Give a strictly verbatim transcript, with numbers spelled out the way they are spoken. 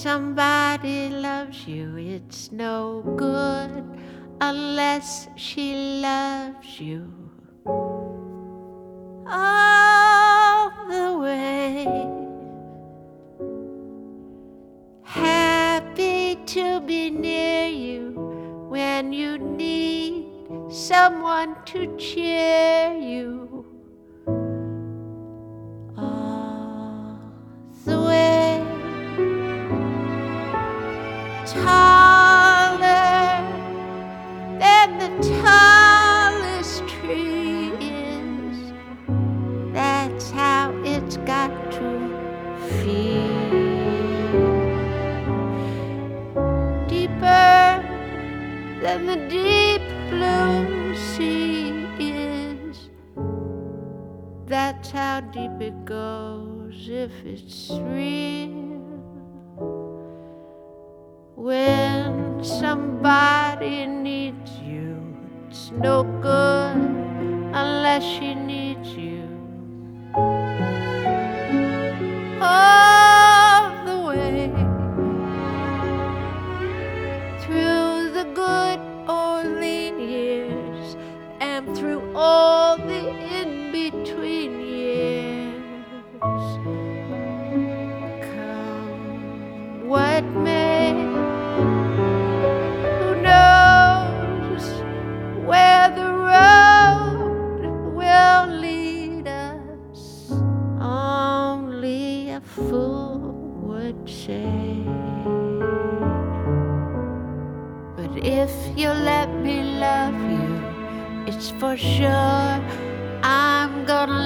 somebody loves you, it's no good unless she loves you all the way. Happy to be near you when you need someone to cheer you all the way. Taller than the tallest tree is, that's how it's got to feel. Deeper than the deep blue sea is, that's how deep it goes if it's real. When somebody needs you, it's no good unless she needs you all the way. Through the good or lean years and through all the in-between years, come what may. Who knows where the road will lead us? Only a fool would say. But if you let me love you, it's for sure I'm gonna